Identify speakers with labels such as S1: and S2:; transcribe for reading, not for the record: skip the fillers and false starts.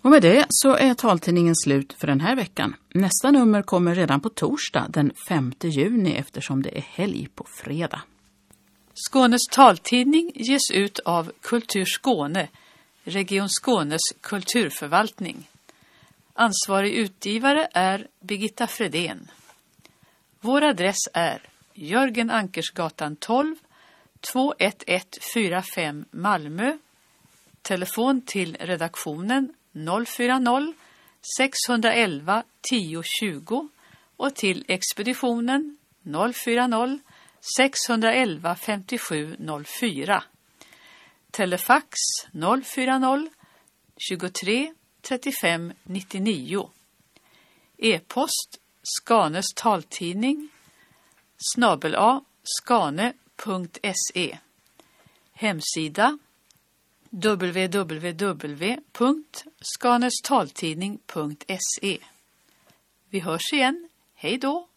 S1: Och med det så är taltidningen slut för den här veckan. Nästa nummer kommer redan på torsdag den 5 juni eftersom det är helg på fredag.
S2: Skånes taltidning ges ut av Kultur Skåne, Region Skånes kulturförvaltning. Ansvarig utgivare är Birgitta Fredén. Vår adress är Jörgen Ankersgatan 12, 21145 Malmö. Telefon till redaktionen 040 611 1020 och till expeditionen 040 611 5704. Telefax 040 23 35 99. E-post Skanes taltidning @skane.se. Hemsida www.skanestaltidning.se. Vi hörs igen. Hej då!